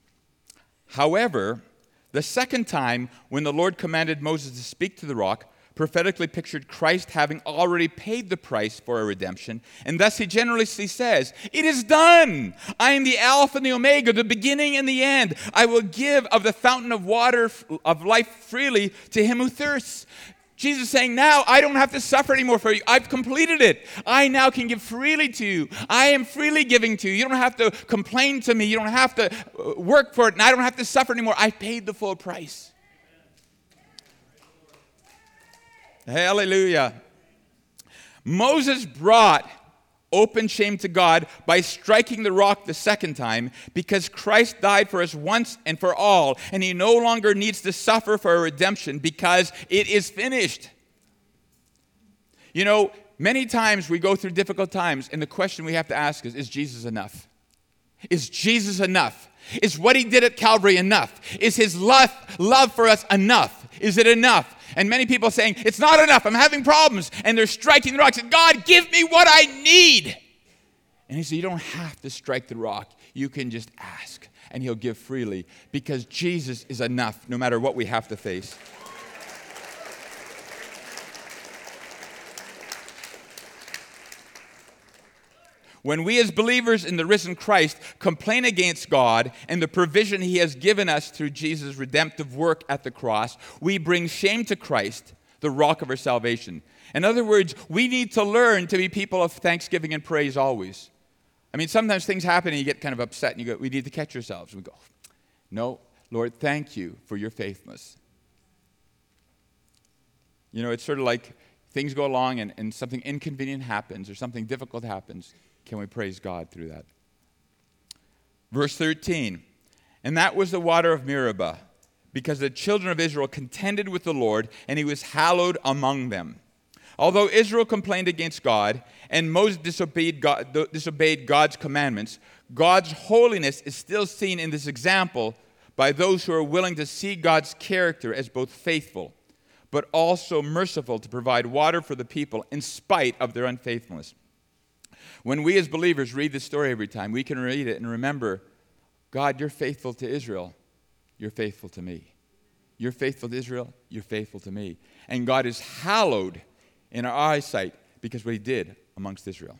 However, the second time when the Lord commanded Moses to speak to the rock prophetically pictured Christ having already paid the price for our redemption, and thus he generously says, "It is done. I am the Alpha and the Omega, the beginning and the end. I will give of the fountain of water of life freely to him who thirsts." Jesus is saying, now I don't have to suffer anymore for you. I've completed it. I now can give freely to you. I am freely giving to you. You don't have to complain to me. You don't have to work for it, and I don't have to suffer anymore. I paid the full price. Hallelujah. Moses brought open shame to God by striking the rock the second time because Christ died for us once and for all, and he no longer needs to suffer for our redemption because it is finished. You know, many times we go through difficult times, and the question we have to ask is, is Jesus enough? Is Jesus enough? Is what he did at Calvary enough? Is his love, love for us enough? Is it enough? And many people are saying, it's not enough, I'm having problems. And they're striking the rock, saying, God, give me what I need. And he said, you don't have to strike the rock. You can just ask, and he'll give freely, because Jesus is enough, no matter what we have to face. When we as believers in the risen Christ complain against God and the provision he has given us through Jesus' redemptive work at the cross, we bring shame to Christ, the rock of our salvation. In other words, we need to learn to be people of thanksgiving and praise always. I mean, sometimes things happen and you get kind of upset and you go, we need to catch ourselves. We go, no, Lord, thank you for your faithfulness. You know, it's sort of like things go along and, and something inconvenient happens or something difficult happens. Can we praise God through that? Verse thirteen, and that was the water of Meribah, because the children of Israel contended with the Lord, and he was hallowed among them. Although Israel complained against God, and Moses disobeyed, God, disobeyed God's commandments, God's holiness is still seen in this example by those who are willing to see God's character as both faithful, but also merciful to provide water for the people in spite of their unfaithfulness. When we as believers read this story every time, we can read it and remember, God, you're faithful to Israel. You're faithful to me. You're faithful to Israel. You're faithful to me. And God is hallowed in our eyesight because of what he did amongst Israel.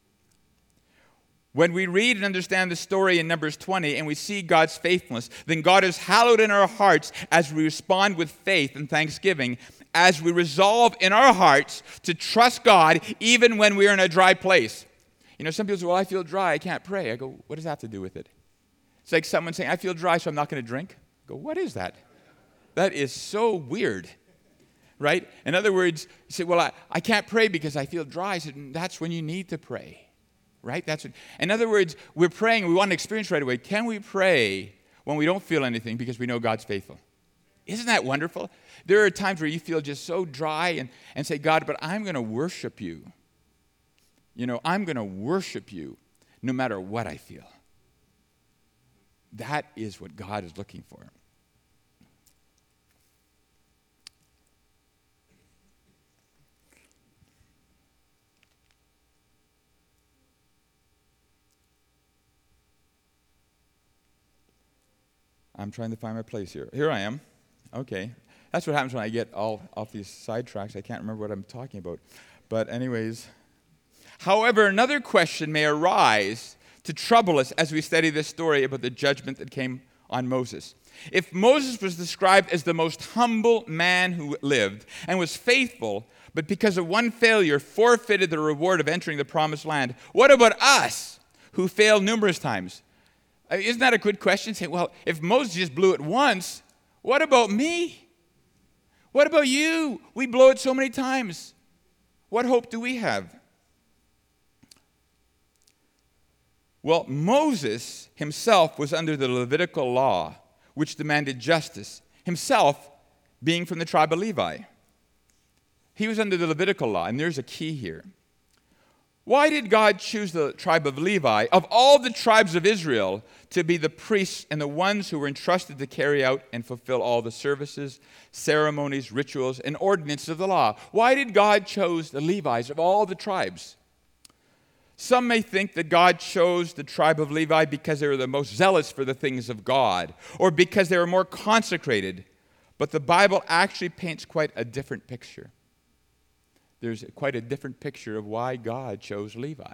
When we read and understand the story in Numbers twenty and we see God's faithfulness, then God is hallowed in our hearts as we respond with faith and thanksgiving, as we resolve in our hearts to trust God even when we're in a dry place. You know, some people say, well, I feel dry, I can't pray. I go, what does that have to do with it? It's like someone saying, I feel dry, so I'm not going to drink. I go, what is that? That is so weird, right? In other words, you say, well, I, I can't pray because I feel dry. I said, that's when you need to pray, right? That's what, in other words, we're praying, we want an experience right away. Can we pray when we don't feel anything because we know God's faithful? Isn't that wonderful? There are times where you feel just so dry and, and say, God, but I'm going to worship you. You know, I'm going to worship you no matter what I feel. That is what God is looking for. I'm trying to find my place here. Here I am. Okay. That's what happens when I get all off these sidetracks. I can't remember what I'm talking about. But anyways... However, another question may arise to trouble us as we study this story about the judgment that came on Moses. If Moses was described as the most humble man who lived and was faithful, but because of one failure forfeited the reward of entering the promised land, what about us who failed numerous times? Isn't that a good question? Say, well, if Moses just blew it once, what about me? What about you? We blow it so many times. What hope do we have? Well, Moses himself was under the Levitical law, which demanded justice, himself being from the tribe of Levi. He was under the Levitical law, and there's a key here. Why did God choose the tribe of Levi, of all the tribes of Israel, to be the priests and the ones who were entrusted to carry out and fulfill all the services, ceremonies, rituals, and ordinances of the law? Why did God choose the Levites of all the tribes? Some may think that God chose the tribe of Levi because they were the most zealous for the things of God, or because they were more consecrated. But the Bible actually paints quite a different picture. there's quite a different picture of why God chose Levi.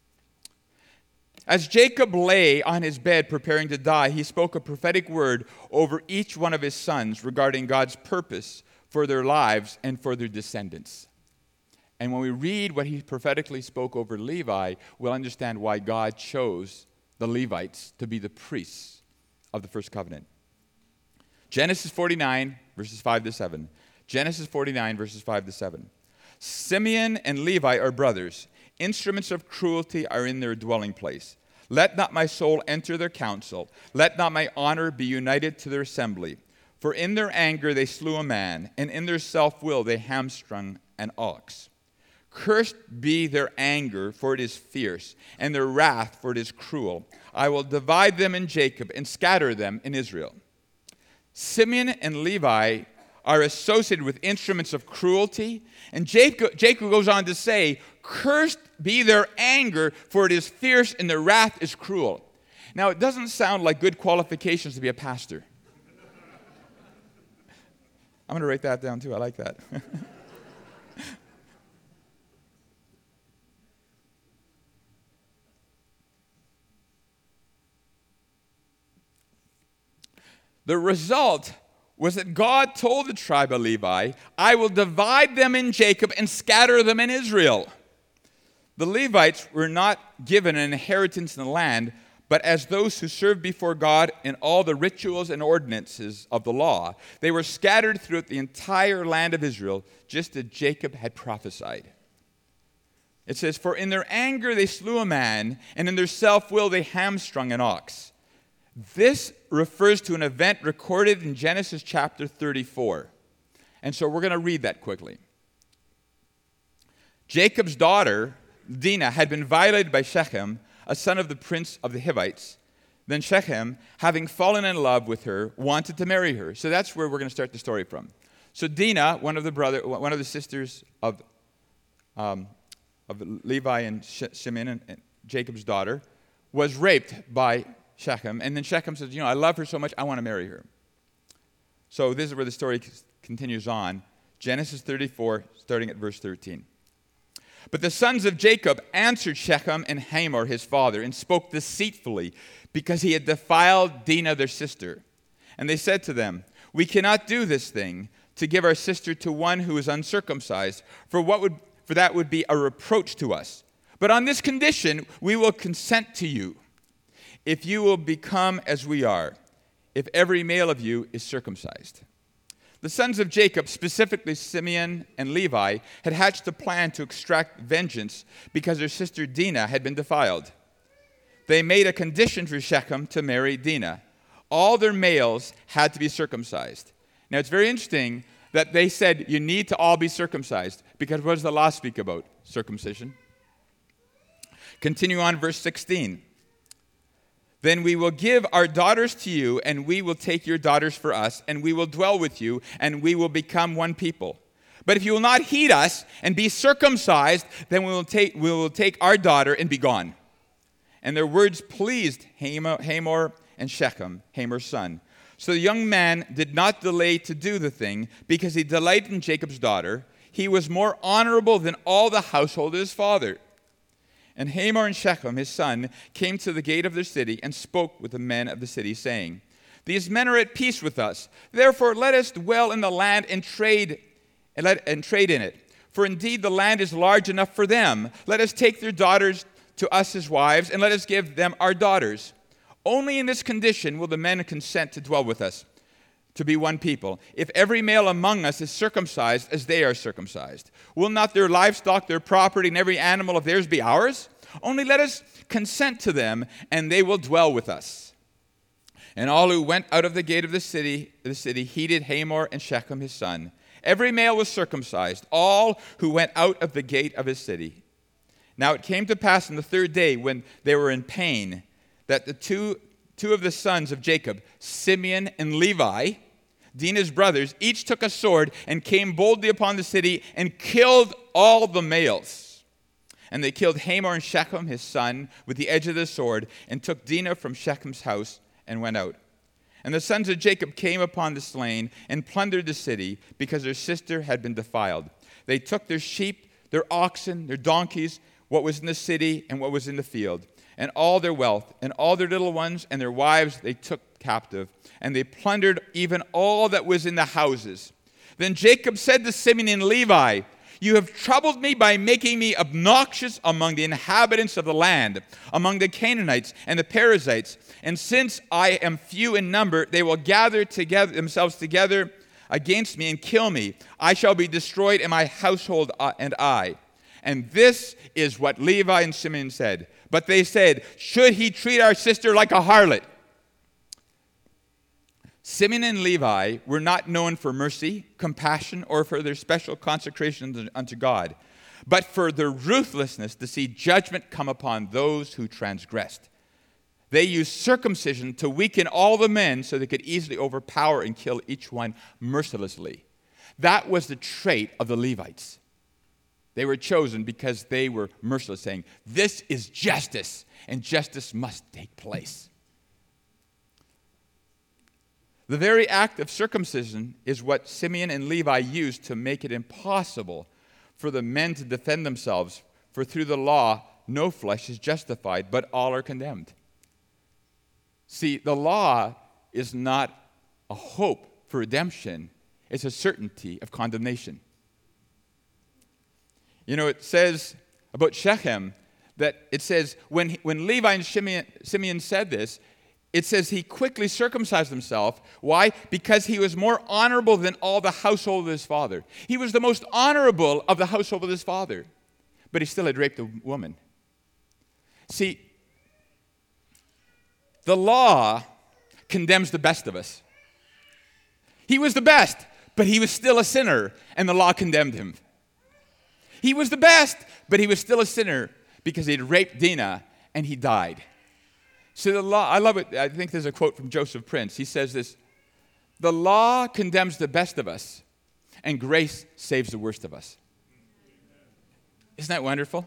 As Jacob lay on his bed preparing to die, he spoke a prophetic word over each one of his sons regarding God's purpose for their lives and for their descendants. And when we read what he prophetically spoke over Levi, we'll understand why God chose the Levites to be the priests of the first covenant. Genesis forty-nine, verses five to seven. Genesis forty-nine, verses five to seven. Simeon and Levi are brothers. Instruments of cruelty are in their dwelling place. Let not my soul enter their council. Let not my honor be united to their assembly. For in their anger they slew a man, and in their self-will they hamstrung an ox. Cursed be their anger, for it is fierce, and their wrath, for it is cruel. I will divide them in Jacob and scatter them in Israel. Simeon and Levi are associated with instruments of cruelty. And Jacob, Jacob goes on to say, cursed be their anger, for it is fierce and their wrath is cruel. Now, it doesn't sound like good qualifications to be a pastor. I'm going to write that down too. I like that. The result was that God told the tribe of Levi, I will divide them in Jacob and scatter them in Israel. The Levites were not given an inheritance in the land, but as those who served before God in all the rituals and ordinances of the law, they were scattered throughout the entire land of Israel, just as Jacob had prophesied. It says, for in their anger they slew a man, and in their self-will they hamstrung an ox. This refers to an event recorded in Genesis chapter thirty-four. And so we're going to read that quickly. Jacob's daughter, Dinah, had been violated by Shechem, a son of the prince of the Hivites. Then Shechem, having fallen in love with her, wanted to marry her. So that's where we're going to start the story from. So Dinah, one of the brother, one of the sisters of, um, of Levi and Simeon, and, and Jacob's daughter, was raped by Shechem. And then Shechem says, you know, I love her so much, I want to marry her. So this is where the story continues on. Genesis thirty-four, starting at verse thirteen. But the sons of Jacob answered Shechem and Hamor, his father, and spoke deceitfully, because he had defiled Dinah, their sister. And they said to them, we cannot do this thing, to give our sister to one who is uncircumcised, for what would for that would be a reproach to us. But on this condition we will consent to you, if you will become as we are, if every male of you is circumcised. The sons of Jacob, specifically Simeon and Levi, had hatched a plan to extract vengeance because their sister Dinah had been defiled. They made a condition for Shechem to marry Dinah. All their males had to be circumcised. Now, it's very interesting that they said you need to all be circumcised, because what does the law speak about? Circumcision. Continue on, verse sixteen. Then we will give our daughters to you, and we will take your daughters for us, and we will dwell with you, and we will become one people. But if you will not heed us and be circumcised, then we will take, we will take our daughter and be gone. And their words pleased Hamor, Hamor and Shechem, Hamor's son. So the young man did not delay to do the thing, because he delighted in Jacob's daughter. He was more honorable than all the household of his father. And Hamor and Shechem, his son, came to the gate of their city and spoke with the men of the city, saying, these men are at peace with us. Therefore let us dwell in the land and trade and, let, and trade in it. For indeed the land is large enough for them. Let us take their daughters to us as wives, and let us give them our daughters. Only in this condition will the men consent to dwell with us, to be one people. If every male among us is circumcised as they are circumcised, will not their livestock, their property, and every animal of theirs be ours? Only let us consent to them, and they will dwell with us. And all who went out of the gate of the city, the city heeded Hamor and Shechem his son. Every male was circumcised, all who went out of the gate of his city. Now it came to pass on the third day, when they were in pain, that the two, two of the sons of Jacob, Simeon and Levi, Dinah's brothers, each took a sword and came boldly upon the city and killed all the males. And they killed Hamor and Shechem, his son, with the edge of the sword, and took Dinah from Shechem's house and went out. And the sons of Jacob came upon the slain and plundered the city, because their sister had been defiled. They took their sheep, their oxen, their donkeys, what was in the city and what was in the field, and all their wealth, and all their little ones and their wives they took captive, and they plundered even all that was in the houses. Then Jacob said to Simeon and Levi, "You have troubled me by making me obnoxious among the inhabitants of the land, among the Canaanites and the Perizzites. And since I am few in number, they will gather together themselves together against me and kill me. I shall be destroyed, and my household and I." And this is what Levi and Simeon said. But they said, "Should he treat our sister like a harlot?" Simeon and Levi were not known for mercy, compassion, or for their special consecration unto God, but for their ruthlessness to see judgment come upon those who transgressed. They used circumcision to weaken all the men so they could easily overpower and kill each one mercilessly. That was the trait of the Levites. They were chosen because they were merciless, saying, "This is justice, and justice must take place." The very act of circumcision is what Simeon and Levi used to make it impossible for the men to defend themselves, for through the law no flesh is justified, but all are condemned. See, the law is not a hope for redemption, it's a certainty of condemnation. You know, it says about Shechem that it says when, when Levi and Simeon, Simeon said this, it says he quickly circumcised himself. Why? Because he was more honorable than all the household of his father. He was the most honorable of the household of his father, but he still had raped a woman. See, the law condemns the best of us. He was the best, but he was still a sinner, and the law condemned him. He was the best, but he was still a sinner because he had raped Dinah, and he died. So the law, I love it. I think there's a quote from Joseph Prince. He says this, "The law condemns the best of us, and grace saves the worst of us." Isn't that wonderful?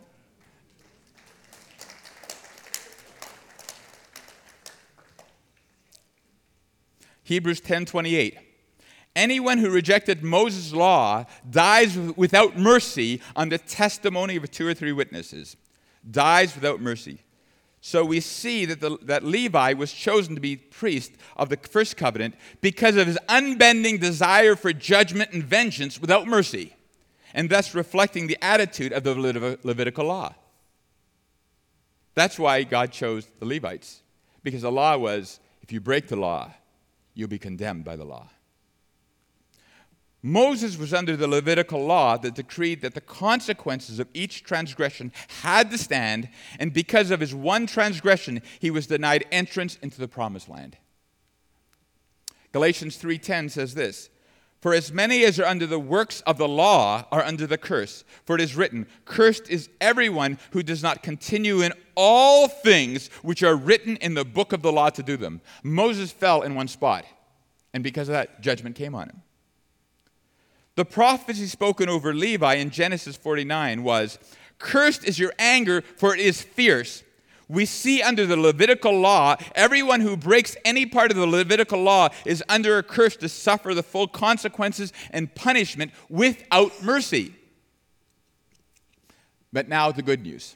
Hebrews ten twenty-eight. Anyone who rejected Moses' law dies without mercy on the testimony of two or three witnesses. Dies without mercy. So we see that, the, that Levi was chosen to be priest of the first covenant because of his unbending desire for judgment and vengeance without mercy, and thus reflecting the attitude of the Levit- Levitical law. That's why God chose the Levites, because the law was, if you break the law, you'll be condemned by the law. Moses was under the Levitical law that decreed that the consequences of each transgression had to stand, and because of his one transgression, he was denied entrance into the promised land. Galatians three ten says this, "For as many as are under the works of the law are under the curse. For it is written, cursed is everyone who does not continue in all things which are written in the book of the law to do them." Moses fell in one spot, and because of that, judgment came on him. The prophecy spoken over Levi in Genesis forty-nine was, "Cursed is your anger, for it is fierce." We see under the Levitical law, everyone who breaks any part of the Levitical law is under a curse to suffer the full consequences and punishment without mercy. But now the good news.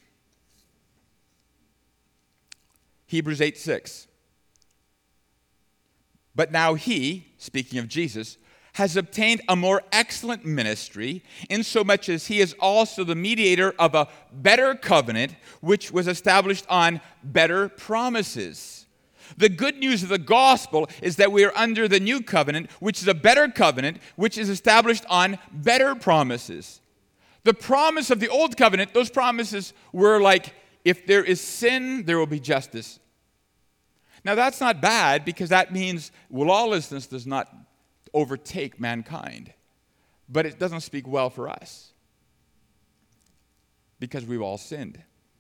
Hebrews eight six. "But now he," speaking of Jesus, "has obtained a more excellent ministry, insomuch as he is also the mediator of a better covenant, which was established on better promises." The good news of the gospel is that we are under the new covenant, which is a better covenant, which is established on better promises. The promise of the old covenant, those promises were like, if there is sin, there will be justice. Now that's not bad, because that means lawlessness does not overtake mankind. But it doesn't speak well for us, because we've all sinned.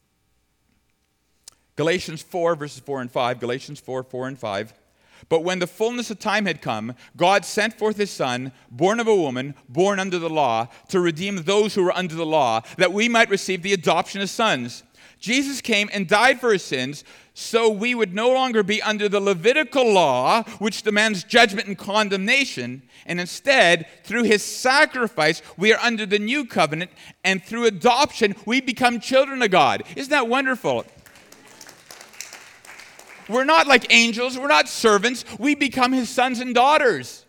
Galatians four, verses four and five. Galatians four, four and five. "But when the fullness of time had come, God sent forth his Son, born of a woman, born under the law, to redeem those who were under the law, that we might receive the adoption as sons. Jesus came and died for our sins so we would no longer be under the Levitical law, which demands judgment and condemnation, and instead, through his sacrifice, we are under the new covenant, and through adoption, we become children of God. Isn't that wonderful? We're not like angels. We're not servants. We become his sons and daughters.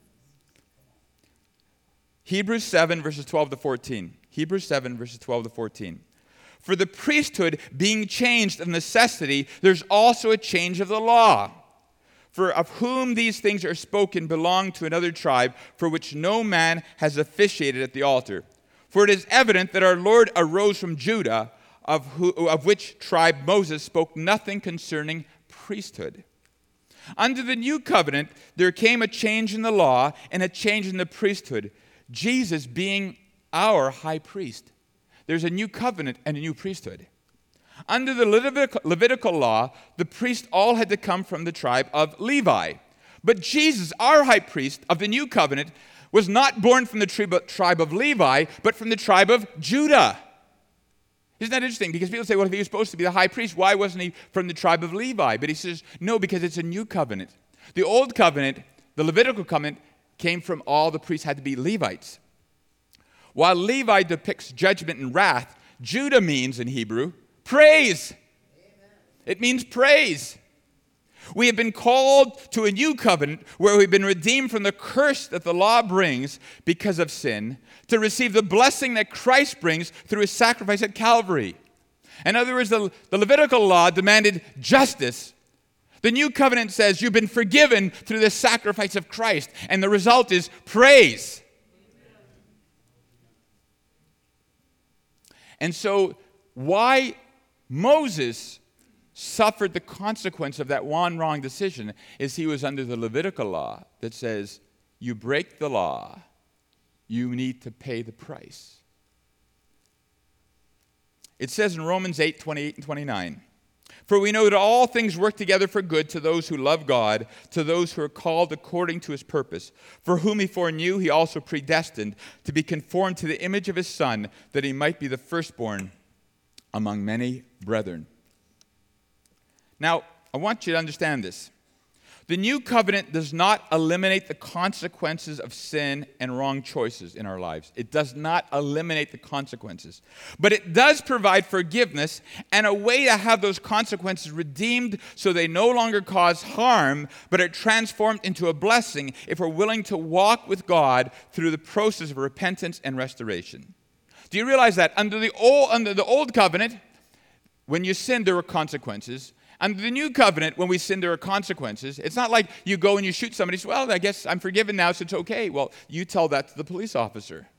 Hebrews seven, verses twelve to fourteen. Hebrews seven, verses twelve to fourteen. For the priesthood being changed of necessity, there's also a change of the law. For of whom these things are spoken belong to another tribe, for which no man has officiated at the altar. For it is evident that our Lord arose from Judah, of, who, of which tribe Moses spoke nothing concerning priesthood. Under the new covenant, there came a change in the law and a change in the priesthood, Jesus being our high priest. There's a new covenant and a new priesthood. Under the Levitical, Levitical law, the priests all had to come from the tribe of Levi. But Jesus, our high priest of the new covenant, was not born from the tribe of Levi, but from the tribe of Judah. Isn't that interesting? Because people say, well, if he was supposed to be the high priest, why wasn't he from the tribe of Levi? But he says, no, because it's a new covenant. The old covenant, the Levitical covenant, came from all the priests had to be Levites. While Levi depicts judgment and wrath, Judah means in Hebrew, praise. Amen. It means praise. We have been called to a new covenant where we've been redeemed from the curse that the law brings because of sin, to receive the blessing that Christ brings through his sacrifice at Calvary. In other words, the, the Levitical law demanded justice. The new covenant says you've been forgiven through the sacrifice of Christ, and the result is praise. And so why Moses suffered the consequence of that one wrong decision is he was under the Levitical law that says, you break the law, you need to pay the price. It says in Romans eight, twenty-eight and twenty-nine, for we know that all things work together for good to those who love God, to those who are called according to his purpose. For whom he foreknew, he also predestined to be conformed to the image of his Son, that he might be the firstborn among many brethren. Now, I want you to understand this. The new covenant does not eliminate the consequences of sin and wrong choices in our lives. It does not eliminate the consequences. But it does provide forgiveness and a way to have those consequences redeemed so they no longer cause harm, but are transformed into a blessing if we're willing to walk with God through the process of repentance and restoration. Do you realize that under the old, under the old covenant, when you sinned, there were consequences. Under the new covenant, when we sin, there are consequences. It's not like you go and you shoot somebody, so, well, I guess I'm forgiven now, so it's okay. Well, you tell that to the police officer.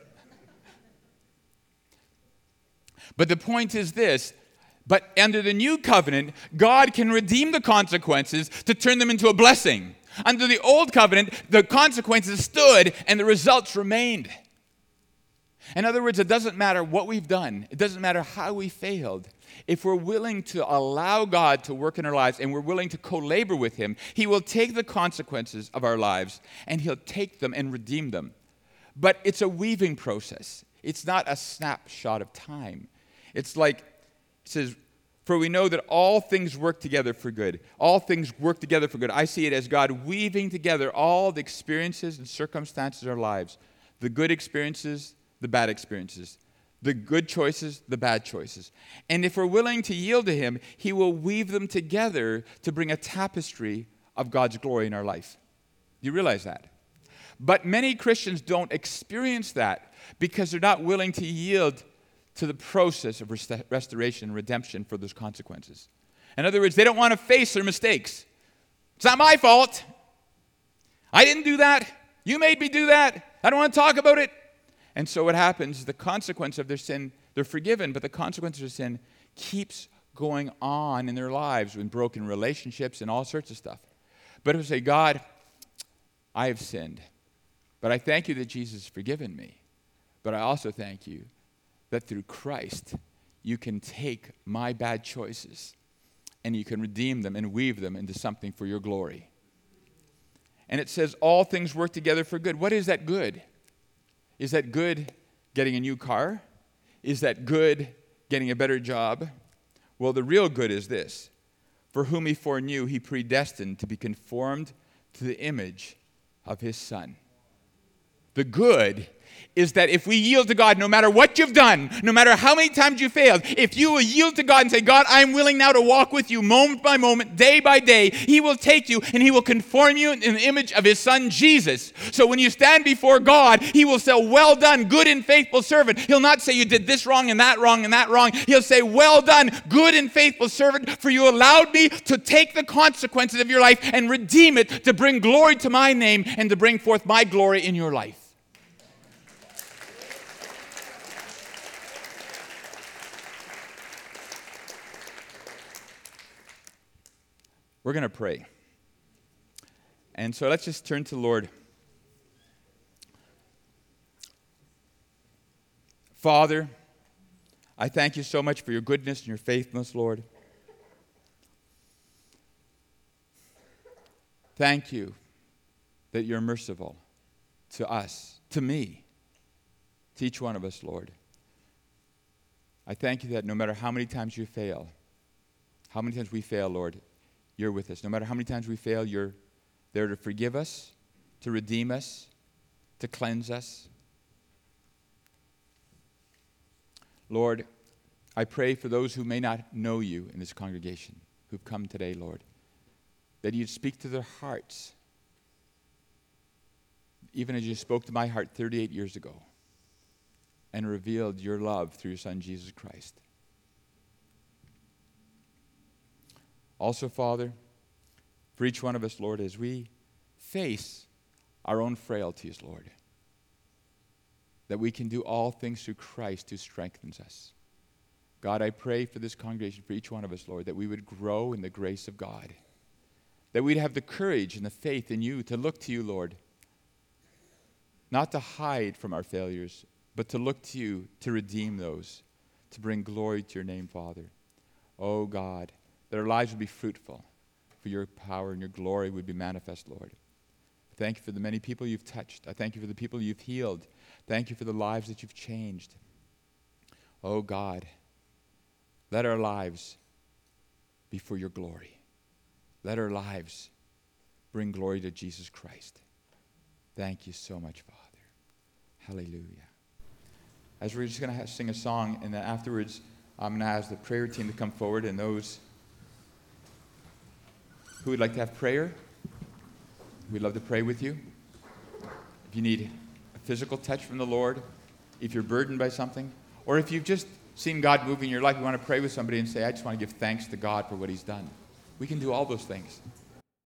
But the point is this, but under the new covenant, God can redeem the consequences to turn them into a blessing. Under the old covenant, the consequences stood and the results remained. In other words, it doesn't matter what we've done. It doesn't matter how we failed. If we're willing to allow God to work in our lives and we're willing to co-labor with him, he will take the consequences of our lives and he'll take them and redeem them. But it's a weaving process. It's not a snapshot of time. It's like, it says, for we know that all things work together for good. All things work together for good. I see it as God weaving together all the experiences and circumstances of our lives. The good experiences, the bad experiences. The good choices, the bad choices. And if we're willing to yield to him, he will weave them together to bring a tapestry of God's glory in our life. Do you realize that? But many Christians don't experience that because they're not willing to yield to the process of rest- restoration and redemption for those consequences. In other words, they don't want to face their mistakes. It's not my fault. I didn't do that. You made me do that. I don't want to talk about it. And so what happens, the consequence of their sin, they're forgiven, but the consequence of sin keeps going on in their lives in broken relationships and all sorts of stuff. But if we say, God, I have sinned, but I thank you that Jesus has forgiven me. But I also thank you that through Christ, you can take my bad choices and you can redeem them and weave them into something for your glory. And it says all things work together for good. What is that good? Is that good getting a new car? Is that good getting a better job. Well, the real good is this. For whom he foreknew, he predestined to be conformed to the image of his Son. The good is that if we yield to God, no matter what you've done, no matter how many times you failed, if you will yield to God and say, God, I'm willing now to walk with you moment by moment, day by day, he will take you and he will conform you in the image of his Son, Jesus. So when you stand before God, he will say, well done, good and faithful servant. He'll not say you did this wrong and that wrong and that wrong. He'll say, well done, good and faithful servant, for you allowed me to take the consequences of your life and redeem it to bring glory to my name and to bring forth my glory in your life. We're going to pray. And so let's just turn to the Lord. Father, I thank you so much for your goodness and your faithfulness, Lord. Thank you that you're merciful to us, to me, to each one of us, Lord. I thank you that no matter how many times you fail, how many times we fail, Lord, you're with us. No matter how many times we fail, you're there to forgive us, to redeem us, to cleanse us. Lord, I pray for those who may not know you in this congregation, who've come today, Lord, that you'd speak to their hearts, even as you spoke to my heart thirty-eight years ago and revealed your love through your Son, Jesus Christ. Also, Father, for each one of us, Lord, as we face our own frailties, Lord, that we can do all things through Christ who strengthens us. God, I pray for this congregation, for each one of us, Lord, that we would grow in the grace of God, that we'd have the courage and the faith in you to look to you, Lord, not to hide from our failures, but to look to you to redeem those, to bring glory to your name, Father. Oh, God, that our lives would be fruitful, for your power and your glory would be manifest, Lord. Thank you for the many people you've touched. I thank you for the people you've healed. Thank you for the lives that you've changed. Oh, God, let our lives be for your glory. Let our lives bring glory to Jesus Christ. Thank you so much, Father. Hallelujah. As we're just going to sing a song, and then afterwards, I'm going to ask the prayer team to come forward, and those who would like to have prayer, we'd love to pray with you. If you need a physical touch from the Lord, if you're burdened by something, or if you've just seen God move in your life, you want to pray with somebody and say, I just want to give thanks to God for what he's done. We can do all those things.